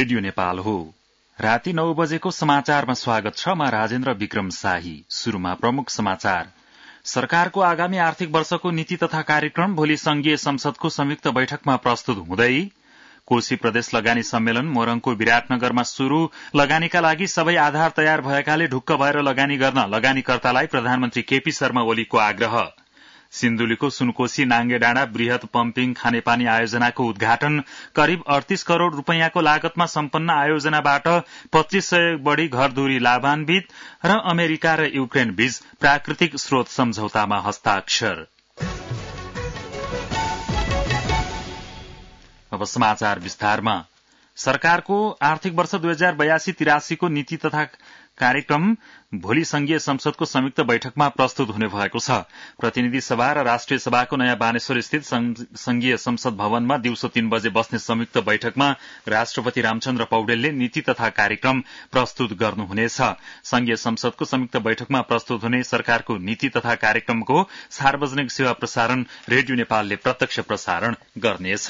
Radio Nepal हो। राति 9 बजेको समाचारमा स्वागत छ। म राजेन्द्र विक्रम शाही। शुरूमा प्रमुख समाचार। सरकारको आगामी आर्थिक वर्षको नीति तथा कार्यक्रम भोलि संघीय संसदको संयुक्त बैठकमा प्रस्तुत हुँदै कोशी प्रदेश लगानी सम्मेलन मोरङको विराटनगरमा शुरू। लगानीका लागि सबै आधार तयार भएकाले ढुक्क भएर लगानी गर्न लगानीकर्तालाई प्रधानमन्त्री केपी शर्मा ओलीको आग्रह। सिन्धुलीको सुनकोशी नाङ्गे डाँडा वृहत पम्पिङ खानेपानी आयोजनाको उद्घाटन। करिब 38 करोड़ रूपैयाँको लागतमा सम्पन्न आयोजनाबाट 2500 बढ़ी घरधुरी लाभान्वित र अमेरिका र युक्रेन बीच प्राकृतिक स्रोत सम्झौतामा हस्ताक्षर। अब समाचार विस्तारमा। सरकारको आर्थिक वर्ष 2082-83 को नीति तथा कार्यक्रम भोलि संघीय संसदको संयुक्त बैठकमा प्रस्तुत हुने भएको छ। प्रतिनिधि सभा र राष्ट्रिय सभाको नयाँ बानेश्वर स्थित संघीय संसद भवनमा दिउँसो 3 बजे बस्ने संयुक्त बैठकमा राष्ट्रपति रामचन्द्र पौडेलले नीति तथा कार्यक्रम प्रस्तुत गर्नुहुनेछ। संघीय संसदको संयुक्त बैठकमा प्रस्तुत हुने सरकारको नीति तथा कार्यक्रमको सार्वजनिक सेवा प्रसारण रेडियो नेपालले प्रत्यक्ष प्रसारण गर्नेछ।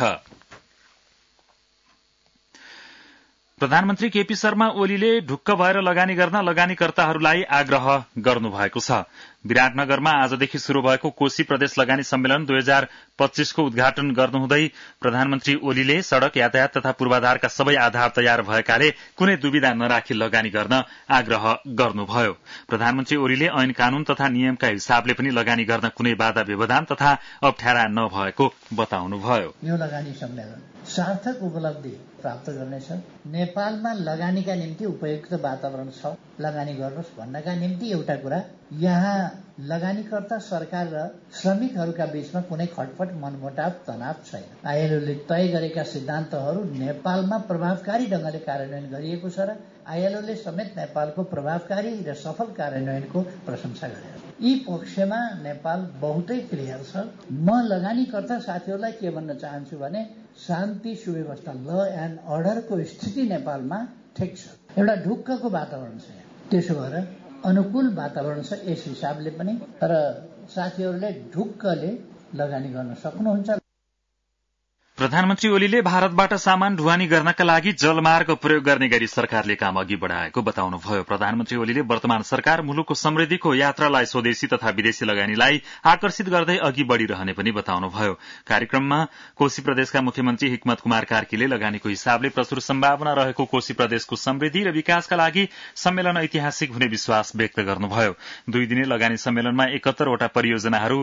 प्रधानमन्त्री केपी शर्मा ओलीले ढुक्क भएर लगानी गर्न लगानीकर्ताहरूलाई आग्रह गर्नुभएको छ। विराटनगरमा आजदेखि शुरू भएको कोशी प्रदेश लगानी सम्मेलन 2025 को उद्घाटन गर्नुहुँदै प्रधानमन्त्री ओलीले सड़क यातायात तथा पूर्वाधारका सबै आधार तयार भएकाले कुनै दुविधा नराखी लगानी गर्न आग्रह गर्नुभयो। प्रधानमन्त्री ओलीले ऐन कानून तथा नियमका हिसाबले पनि लगानी गर्न कुनै बाधा व्यवधान तथा अप्ठ्यारा नभएको बताउनुभयो। यो लगानी सम्मेलन सार्थक उपलब्धि प्राप्त गर्नेछ। नेपालमा लगानीका निम्ति उपयुक्त वातावरण छ। लगानी गर्नुहोस् भन्नका निम्ति एउटा कुरा, यहाँ लगानीकर्ता सरकार र श्रमिकहरूका बीचमा कुनै खटपट मनमुटाव तनाव छैन। आईएलओले तय गरेका सिद्धान्तहरू नेपालमा प्रभावकारी ढंगले कार्यान्वयन गरिएको छ र आईएलओले समेत नेपालको प्रभावकारी र सफल कार्यान्वयनको प्रशंसा गरेको छ। यी पक्षमा नेपाल बहुतै क्लियर छ। म लगानीकर्ता साथीहरूलाई के भन्न चाहन्छु भने शान्ति सुव्यवस्था ल एन्ड अर्डरको स्थिति नेपालमा ठिक छ। एउटा ढुक्कको वातावरण छ। त्यसो भएर अनुकूल वातावरण छ। यस हिसाबले पनि तर साथीहरूले ढुक्कले लगानी गर्न सक्नुहुन्छ। प्रधानमन्त्री ओलीले भारतबाट सामान ढुवानी गर्नका लागि जलमार्ग प्रयोग गर्ने गरी सरकारले काम अघि बढ़ाएको बताउनुभयो। प्रधानमन्त्री ओलीले वर्तमान सरकार मुलुकको समृद्धिको यात्रालाई स्वदेशी तथा विदेशी लगानीलाई आकर्षित गर्दै अघि बढ़िरहने पनि बताउनुभयो। कार्यक्रममा कोशी प्रदेशका मुख्यमन्त्री हिक्मत कुमार कार्कीले लगानीको हिसाबले प्रचुर सम्भावना रहेको कोशी प्रदेशको समृद्धि र विकासका लागि सम्मेलन ऐतिहासिक हुने विश्वास व्यक्त गर्नुभयो। 2 दिने लगानी सम्मेलनमा 71 वटा परियोजनाहरू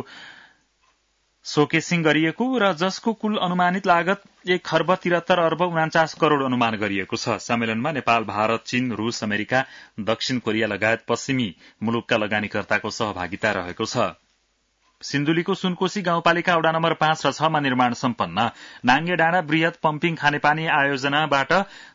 शोकेसिङ गरिएको र जसको कुल अनुमानित लागत 1 खर्ब 73 अर्ब 49 करोड़ अनुमान गरिएको छ। सम्मेलनमा नेपाल, भारत, चीन, रूस, अमेरिका, दक्षिण कोरिया लगायत पश्चिमी मुलुकका लगानीकर्ताको सहभागिता रहेको छ। सिन्धुलीको सुनकोशी गाउँपालिका वडा नम्बर 5 र 6 मा निर्माण सम्पन्न नाङ्गे डाँडा वृहत पम्पिङ खानेपानी आयोजनाबाट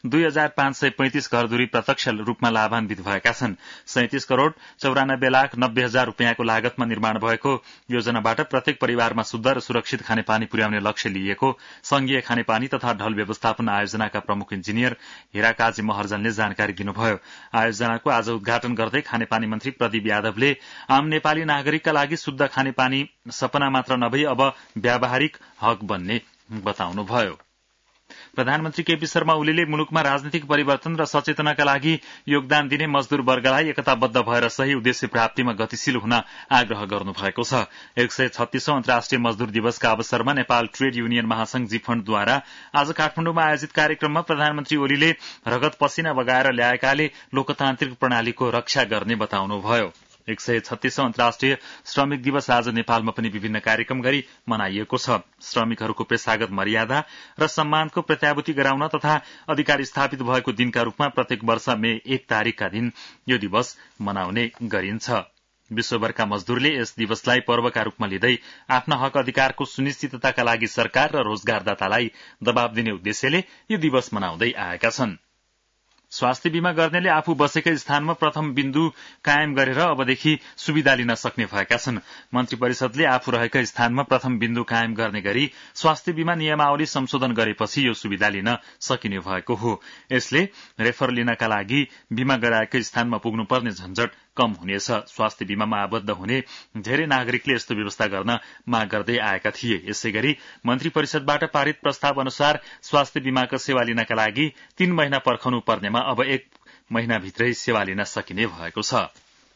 2535 घरधुरी प्रत्यक्ष रूपमा लाभान्वित भएका छन्। 37 करोड़ 94 लाख 90 हजार रूपियाँको लागतमा निर्माण भएको योजनाबाट प्रत्येक परिवारमा शुद्ध र सुरक्षित खानेपानी पुर्याउने लक्ष्य लिएको संघीय खानेपानी तथा ढल व्यवस्थापन आयोजनाका प्रमुख इन्जिनियर हिराकाजी महर्जनले जानकारी दिनुभयो। आयोजनाको आज उद्घाटन गर्दै खानेपानी मन्त्री प्रदीप यादवले आम नेपाली नागरिकका लागि शुद्ध खानेपानी सपना मात्र नभई अब व्यावहारिक हक बन्ने बताउनुभयो। प्रधानमन्त्री केपी शर्मा ओलीले मुलुकमा राजनीतिक परिवर्तन र सचेतनाका लागि योगदान दिने मजदूर वर्गलाई एकताबद्ध भएर सही उद्देश्य प्राप्तिमा गतिशील हुन आग्रह गर्नुभएको छ। 136औं अन्तर्राष्ट्रिय मजदूर दिवसका अवसरमा नेपाल ट्रेड युनियन महासंघ जीफण्डद्वारा आज काठमाडौँमा आयोजित कार्यक्रममा प्रधानमन्त्री ओलीले रगत पसिना बगाएर ल्याएकाले लोकतान्त्रिक प्रणालीको रक्षा गर्ने बताउनुभयो। 136औं अन्तर्राष्ट्रिय श्रमिक दिवस आज नेपालमा पनि विभिन्न कार्यक्रम गरी मनाइएको छ। श्रमिकहरूको पेशागत मर्यादा र सम्मानको प्रत्याभूति गराउन तथा अधिकार स्थापित भएको दिनका रूपमा प्रत्येक वर्ष मे 1 तारिकका दिन यो दिवस मनाउने गरिन्छ। विश्वभरका मजदूरले यस दिवसलाई पर्वका रूपमा लिँदै आफ्ना हक अधिकारको सुनिश्चितताका लागि सरकार र रोजगारदातालाई दबाव दिने उद्देश्यले यो दिवस मनाउँदै आएका छन्। स्वास्थ्य बीमा गर्नेले आफू बसेकै स्थानमा प्रथम बिन्दु कायम गरेर अबदेखि सुविधा लिन सक्ने भएका छन्। मन्त्री परिषदले आफू रहेका स्थानमा प्रथम बिन्दु कायम गर्ने गरी स्वास्थ्य बीमा नियमावली संशोधन गरेपछि यो सुविधा लिन सकिने भएको हो। यसले रेफर लिनका लागि बीमा गराएकै स्थानमा पुग्नुपर्ने झन्झट कम हुनेछ। स्वास्थ्य बीमामा आबद्ध हुने धेरै नागरिकले यस्तो व्यवस्था गर्न माग गर्दै आएका थिए। यसैगरी मन्त्री परिषदबाट पारित प्रस्ताव अनुसार स्वास्थ्य बीमाको सेवा लिनका लागि 3 महिना पर्खनु पर्नेमा अब 1 महिनाभित्रै सेवा लिन सकिने भएको छ।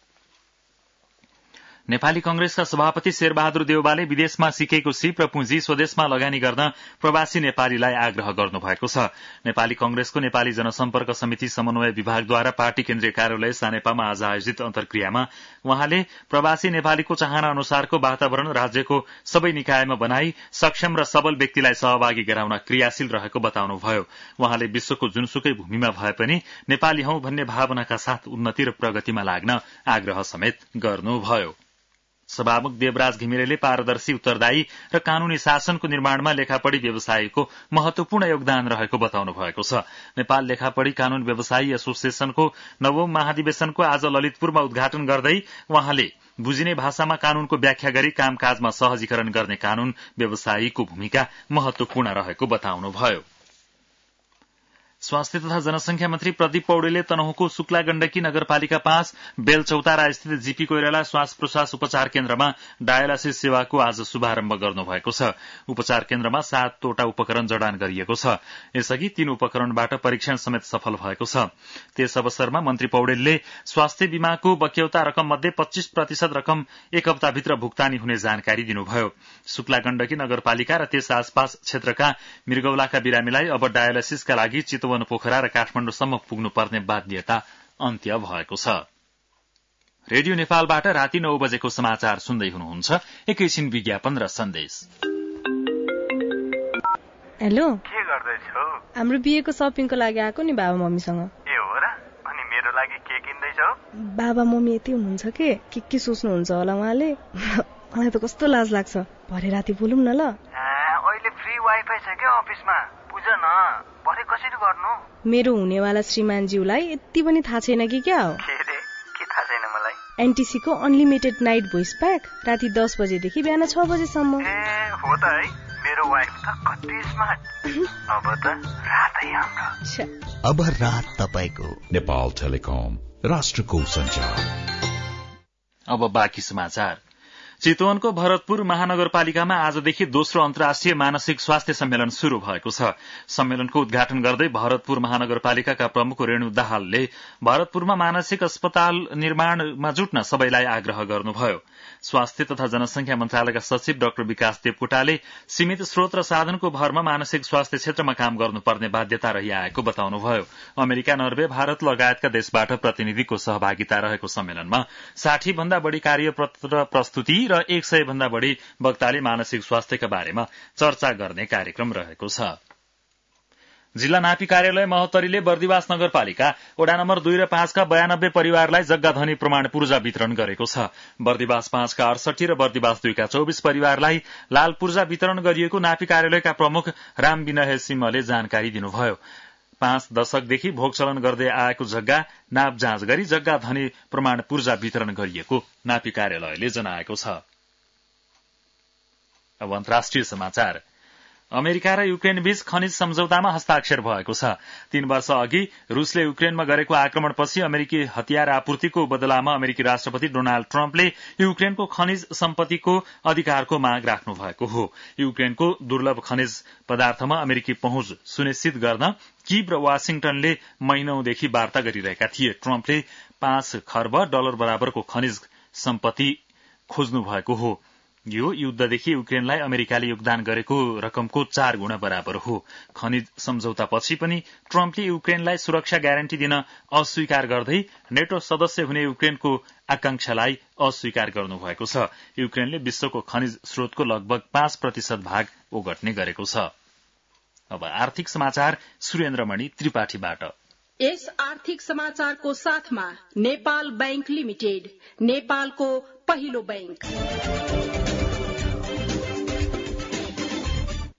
नेपाली कंग्रेसका सभापति शेरबहादुर देउवाले विदेशमा सिकेको सिप र पुँजी स्वदेशमा लगानी गर्न प्रवासी नेपालीलाई आग्रह गर्नुभएको छ। नेपाली कंग्रेसको नेपाली जनसम्पर्क समिति समन्वय विभागद्वारा पार्टी केन्द्रीय कार्यालय सानेपामा आज आयोजित अन्तर्क्रियामा उहाँले प्रवासी नेपालीको चाहना अनुसारको वातावरण राज्यको सबै निकायमा बनाई सक्षम र सबल व्यक्तिलाई सहभागी गराउन क्रियाशील रहेको बताउनुभयो। उहाँले विश्वको जुनसुकै भूमिमा भए पनि नेपाली हौं भन्ने भावनाका साथ उन्नति र प्रगतिमा लाग्न आग्रह समेत गर्नुभयो। सभामुख देवराज घिमिरेले पारदर्शी उत्तरदायी र कानूनी शासनको निर्माणमा लेखापढ़ी व्यवसायीको महत्वपूर्ण योगदान रहेको बताउनु भएको छ। नेपाल लेखापढ़ी कानून व्यवसायी एसोसिएशनको 9औं महाधिवेशनको आज ललितपुरमा उद्घाटन गर्दै उहाँले बुझिने भाषामा कानूनको व्याख्या गरी कामकाजमा सहजीकरण गर्ने कानून व्यवसायीको भूमिका महत्वपूर्ण रहेको बताउनुभयो। स्वास्थ्य तथा जनसंख्या मन्त्री प्रदीप पौडेलले तनहुँको शुक्ला गण्डकी नगरपालिका 5 बेलचौतारा स्थित जीपी कोइराला श्वास प्रश्वास उपचार केन्द्रमा डायलासिस सेवाको आज शुभारम्भ गर्नुभएको छ। उपचार केन्द्रमा 7 वटा उपकरण जडान गरिएको छ। यसअघि 3 उपकरणबाट परीक्षण समेत सफल भएको छ। त्यस अवसरमा मन्त्री पौडेलले स्वास्थ्य बीमाको बक्यौता रकम मध्ये 25% रकम 1 हप्ताभित्र भुक्तानी हुने जानकारी दिनुभयो। शुक्ला गण्डकी नगरपालिका र त्यस आसपास क्षेत्रका मृगौलाका बिरामीलाई अब डायलासिसका लागि चितवन पोखरा र काठमाडौँसम्म पुग्नुपर्ने बाध्यता अन्त्य भएको छ। रेडियो नेपालबाट राति 9 बजेको समाचार सुन्दै हुनुहुन्छ। एकैछिन विज्ञापन र सन्देश। हेलो, के गर्दैछौ? हाम्रो बिहेको शपिङको लागि आएको नि बाबा मम्मीसँग। ए हो र? अनि मेरो लागि के किन्दैछौ? बाबा मम्मी यति हुनुहुन्छ के सोच्नुहुन्छ होला उहाँले। मलाई त कस्तो लाज लाग्छ। भरे राति बोलौँ न ल। अहिले फ्री वाइफाई छ के अफिसमा? बुझ न, भरे कसरी गर्नु? मेरो हुनेवाला श्रीमानज्यूलाई यति पनि थाहा छैन कि क्या हो? के थाहा छैन मलाई? एनटीसी को अनलिमिटेड नाइट भोइस प्याक राति 10 बजेदेखि बिहान 6 बजेसम्म। हो त है, मेरो वाइफ त कति स्मार्ट। अब त रातै हाम्रो। अब रात तपाईको। नेपाल टेलिकम, राष्ट्रको सञ्चार। अब बाँकी समाचार। चितवनको भरतपुर महानगरपालिकामा आजदेखि दोस्रो अन्तर्राष्ट्रिय मानसिक स्वास्थ्य सम्मेलन शुरू भएको छ। सम्मेलनको उद्घाटन गर्दै भरतपुर महानगरपालिकाका प्रमुख रेणु दाहालले भरतपुरमा मानसिक अस्पताल निर्माणमा जुट्न सबैलाई आग्रह गर्नुभयो। स्वास्थ्य तथा जनसंख्या मन्त्रालयका सचिव डाक्टर विकास देवकोटाले सीमित स्रोत र साधनको भरमा मानसिक स्वास्थ्य क्षेत्रमा काम गर्नुपर्ने बाध्यता रहिआएको बताउनुभयो। अमेरिका, नर्वे, भारत लगायतका देशबाट प्रतिनिधिको सहभागिता रहेको सम्मेलनमा 60 भन्दा बढ़ी कार्यपत्र प्रस्तुति र 100 भन्दा बढ़ी वक्ताले मानसिक स्वास्थ्यका बारेमा चर्चा गर्ने कार्यक्रम रहेको छ। जिल्ला नापी कार्यालय महोत्तरीले बर्दिवास नगरपालिका वडा नम्बर 2 र 5 का 92 परिवारलाई जग्गा धनी प्रमाण पूर्जा वितरण गरेको छ। बर्दिवास 5 का 68 र बर्दिवास 2 का 24 परिवारलाई लाल पूर्जा वितरण गरिएको नापी कार्यालयका प्रमुख राम विनय सिंहले जानकारी दिनुभयो। 5 दशकदेखि भोग चलन गर्दै आएको जग्गा नाप जाँच गरी जग्गा धनी प्रमाण पूर्जा वितरण गरिएको नापी कार्यालयले जनाएको छ। अब अन्तर्राष्ट्रिय समाचार। अमेरिका र युक्रेन बीच खनिज सम्झौतामा हस्ताक्षर भएको छ। 3 वर्ष अघि रूसले युक्रेनमा गरेको आक्रमणपछि अमेरिकी हतियार आपूर्तिको बदलामा अमेरिकी राष्ट्रपति डोनाल्ड ट्रम्पले युक्रेनको खनिज सम्पत्तिको अधिकारको माग राख्नु भएको हो। युक्रेनको दुर्लभ खनिज पदार्थमा अमेरिकी पहुँच सुनिश्चित गर्न कीव र वाशिंगटनले महिनौंदेखि वार्ता गरिरहेका थिए। ट्रम्पले $5 खर्ब बराबरको खनिज सम्पत्ति खोज्नु भएको हो। यो युद्धदेखि युक्रेनलाई अमेरिकाले योगदान गरेको रकमको 4 गुणा बराबर हो। खनिज सम्झौतापछि पनि ट्रम्पले युक्रेनलाई सुरक्षा ग्यारेन्टी दिन अस्वीकार गर्दै नेटो सदस्य हुने युक्रेनको आकांक्षालाई अस्वीकार गर्नुभएको छ। युक्रेनले विश्वको खनिज स्रोतको लगभग 5% भाग ओगट्ने गरेको छ। अब आर्थिक समाचार सुरेन्द्रमणि त्रिपाठीबाट। यस आर्थिक समाचारको साथमा नेपाल बैंक लिमिटेड, नेपालको पहिलो बैंक।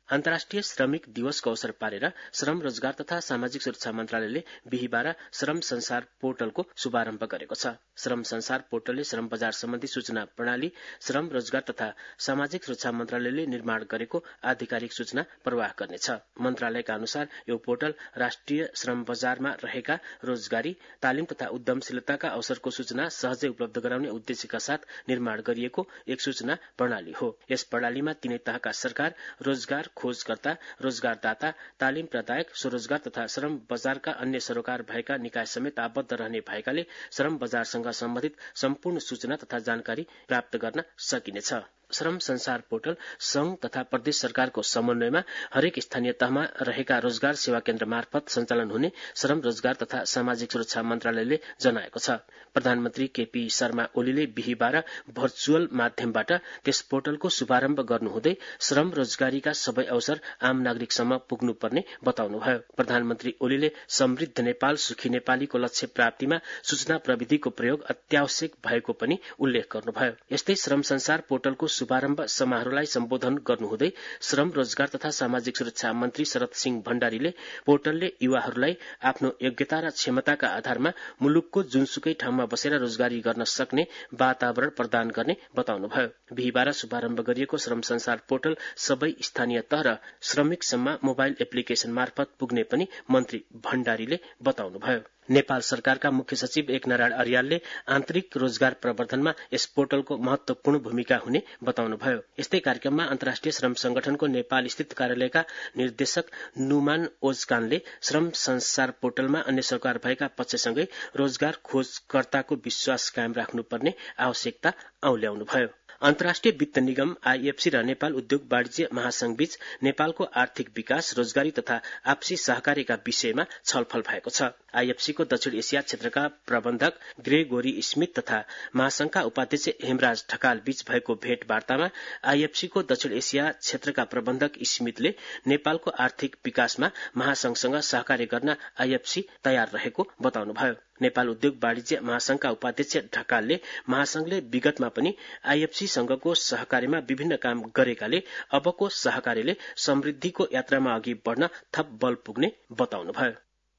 अन्तर्राष्ट्रिय श्रमिक दिवसको अवसर पारेर श्रम रोजगार तथा सामाजिक सुरक्षा मन्त्रालयले बिहीबार श्रम संसार पोर्टलको शुभारम्भ गरेको छ। श्रम संसार पोर्टलले श्रम बजार सम्बन्धी सूचना प्रणाली, श्रम रोजगार तथा सामाजिक सुरक्षा मन्त्रालयले निर्माण गरेको आधिकारिक सूचना प्रवाह गर्नेछ। मन्त्रालयका अनुसार यो पोर्टल राष्ट्रिय श्रम बजारमा रहेका रोजगारी, तालिम तथा उद्यमशीलताका अवसरको सूचना सहजै उपलब्ध गराउने उद्देश्यका साथ निर्माण गरिएको एक सूचना प्रणाली हो। यस प्रणालीमा तीनै तहका सरकार, रोजगार खोजकर्ता, रोजगारदाता, तालिम प्रदायक, स्वरोजगार तथा श्रम बजारका अन्य सरोकार भएका निकाय समेत आबद्ध रहने भएकाले श्रम बजारसँग सम्बन्धित सम्पूर्ण सूचना तथा जानकारी प्राप्त गर्न सकिनेछ। श्रम संसार पोर्टल संघ तथा प्रदेश सरकारको समन्वयमा हरेक स्थानीय तहमा रहेका रोजगार सेवा केन्द्र मार्फत सञ्चालन हुने श्रम रोजगार तथा सामाजिक सुरक्षा मन्त्रालयले जनाएको छ। प्रधानमन्त्री केपी शर्मा ओलीले बिहीबार भर्चुअल माध्यमबाट त्यस पोर्टलको शुभारम्भ गर्नुहुँदै श्रम रोजगारीका सबै अवसर आम नागरिकसम्म पुग्नुपर्ने बताउनुभयो। प्रधानमन्त्री ओलीले समृद्ध नेपाल सुखी नेपालीको लक्ष्य प्राप्तिमा सूचना प्रविधिको प्रयोग अत्यावश्यक भएको पनि उल्लेख गर्नुभयो। यस्तै श्रम संसार पोर्टलको शुभारम्भ समारोहलाई सम्बोधन गर्नुहुँदै श्रम रोजगार तथा सामाजिक सुरक्षा मन्त्री शरद सिंह भण्डारीले पोर्टलले युवाहरूलाई आफ्नो योग्यता र क्षमताका आधारमा मुलुकको जुनसुकै ठाउँमा बसेर रोजगारी गर्न सक्ने वातावरण प्रदान गर्ने बताउनुभयो। बिहीबार शुभारम्भ गरिएको श्रम संसार पोर्टल सबै स्थानीय तह र श्रमिकसम्म मोबाइल एप्लिकेशन मार्फत पुग्ने पनि मन्त्री भण्डारीले बताउनुभयो। नेपाल सरकारका मुख्य सचिव एकनारायण अर्यालले आन्तरिक रोजगार प्रवर्धनमा यस पोर्टलको महत्वपूर्ण भूमिका हुने बताउनुभयो। यस्तै कार्यक्रममा अन्तर्राष्ट्रिय श्रम संगठनको नेपाल स्थित कार्यालयका निर्देशक नुमान ओजकानले श्रम संसार पोर्टलमा अन्य सरकार भएका पक्षसँगै रोजगार खोजकर्ताको विश्वास कायम राख्नुपर्ने आवश्यकता औल्याउनुभयो। अन्तर्राष्ट्रिय वित्त निगम आईएफसी र नेपाल उद्योग वाणिज्य महासंघ बीच नेपालको आर्थिक विकास, रोजगारी तथा आपसी सहकारीका विषयमा छलफल भएको छ। आईएफसीको दक्षिण एसिया क्षेत्रका प्रबन्धक ग्रेगोरी स्मिथ तथा महासंघका उपाध्यक्ष हेमराज ढकाल बीच भएको भेटवार्तामा आईएफसीको दक्षिण एसिया क्षेत्रका प्रबन्धक स्मिथले नेपालको आर्थिक विकासमा महासंघसँग सहकार्य गर्न आईएफसी तयार रहेको बताउनुभयो। नेपाल उद्योग वाणिज्य महासंघका उपाध्यक्ष ढकालले महासंघले विगतमा पनि आईएफसीसँगको सहकार्यमा विभिन्न काम गरेकाले अबको सहकार्यले समृद्धिको यात्रामा अघि बढ़न थप बल पुग्ने बताउनुभयो।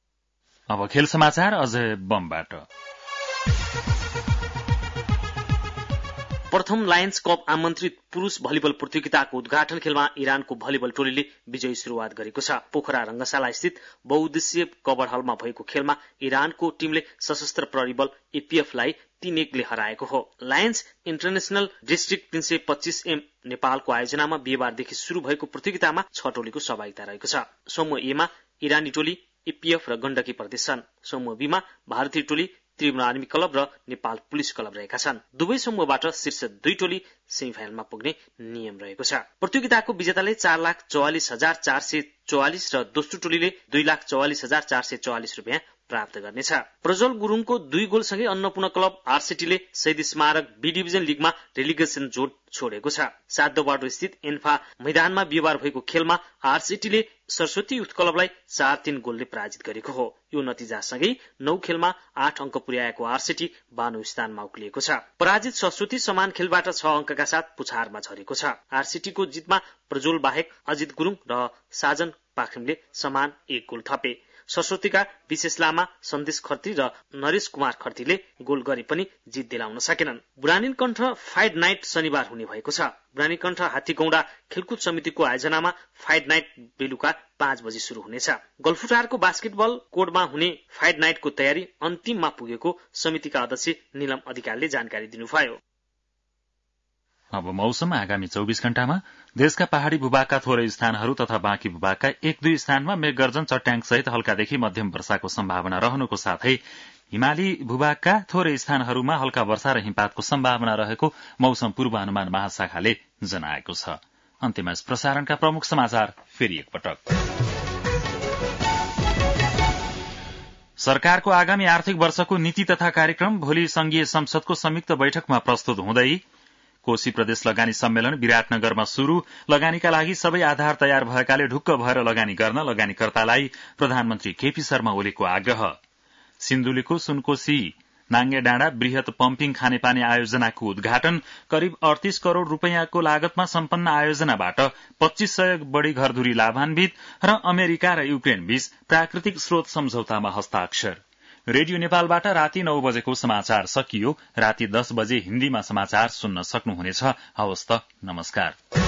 अब खेल समाचार अजय बमबाट। प्रथम लायन्स कप आमन्त्रित पुरूष भलिबल प्रतियोगिताको उद्घाटन खेलमा इरानको भलिबल टोलीले विजयी शुरूआत गरेको छ। पोखरा रंगशाला स्थित बहुउद्देश्य कवर हलमा भएको खेलमा इरानको टीमले सशस्त्र प्रहरी बल एपीएफलाई 3-1ले हराएको हो। लायन्स इन्टरनेशनल डिस्ट्रिक्ट 325M नेपालको आयोजनामा बिहीबारदेखि शुरू भएको प्रतियोगितामा 6 टोलीको सहभागिता रहेको छ। समूह ए मा इरानी टोली, एपीएफ र गण्डकी प्रदेश छन्। समूह बी मा भारतीय टोली, त्रिभुवन आर्मी क्लब र नेपाल पुलिस क्लब रहेका छन्। दुवै समूहबाट शीर्ष 2 टोली सेमिफाइनलमा पुग्ने नियम रहेको छ। प्रतियोगिताको विजेताले 4,44,444 र दोस्रो टोलीले 2,44,444 रुपियाँ प्राप्त गर्नेछ। प्रज्वल गुरुङको 2 गोलसँगै अन्नपूर्ण क्लब आरसीटीले शहीद स्मारक बी डिभिजन लिगमा रेलिगेसन जोड छोडेको छ। सातदोबाटो स्थित एन्फा मैदानमा बिहीबार भएको खेलमा आरसीटीले सरस्वती युथ क्लबलाई 4-3 गोलले पराजित गरेको हो। यो नतिजासँगै 9 खेलमा 8 अंक पुर्याएको आरसीटी 92 स्थानमा उक्लिएको छ। पराजित सरस्वती समान खेलबाट 6 अंकका साथ पुछारमा झरेको छ। आरसीटीको जितमा प्रज्वल बाहेक अजित गुरुङ र साजन पाखरिमले समान 1 गोल थपे। सरस्वतीका विशेष लामा, सन्देश खर्ती र नरेश कुमार खर्तीले गोल गरे पनि जित दिलाउन सकेनन्। बुढानीकण्ठ फाइट नाइट शनिबार हुने भएको छ। बुढानीकण्ठ हात्तीगौडा खेलकुद समितिको आयोजनामा फाइट नाइट बेलुका 5 बजे शुरू हुनेछ। गल्फुटारको बास्केटबल कोर्टमा हुने फाइट नाइटको तयारी अन्तिममा पुगेको समितिका अध्यक्ष निलम अधिकारीले जानकारी दिनुभयो। अब मौसम। आगामी 24 घण्टामा देशका पहाड़ी भूभागका थोरै स्थानहरू तथा बाँकी भूभागका 1-2 स्थानमा मेघगर्जन, चट्याङ सहित हल्कादेखि मध्यम वर्षाको सम्भावना रहनुको साथै हिमाली भूभागका थोरै स्थानहरूमा हल्का वर्षा र हिमपातको सम्भावना रहेको मौसम पूर्वानुमान महाशाखाले जनाएको छ। अन्त्यमा यस प्रसारणका प्रमुख समाचार फेरि एकपटक। सरकारको आगामी आर्थिक वर्षको नीति तथा कार्यक्रम भोलि संघीय संसदको संयुक्त बैठकमा प्रस्तुत हुँदै कोशी प्रदेश लगानी सम्मेलन विराटनगरमा शुरू। लगानीका लागि सबै आधार तयार भएकाले ढुक्क भएर लगानी गर्न लगानीकर्तालाई प्रधानमन्त्री केपी शर्मा ओलीको आग्रह। सिन्धुलीको सुनकोशी नाङ्गे डाँडा वृहत पम्पिङ खानेपानी आयोजनाको उद्घाटन, करिब 38 करोड़ रूपियाँको लागतमा सम्पन्न आयोजनाबाट 2500 बढी घरधुरी लाभान्वित र अमेरिका र युक्रेन बीच प्राकृतिक स्रोत सम्झौतामा हस्ताक्षर। रेडियो नेपालबाट राति 9 बजेको समाचार सकियो। राति 10 बजे हिन्दीमा समाचार सुन्न सक्नुहुनेछ। हवस् त, नमस्कार।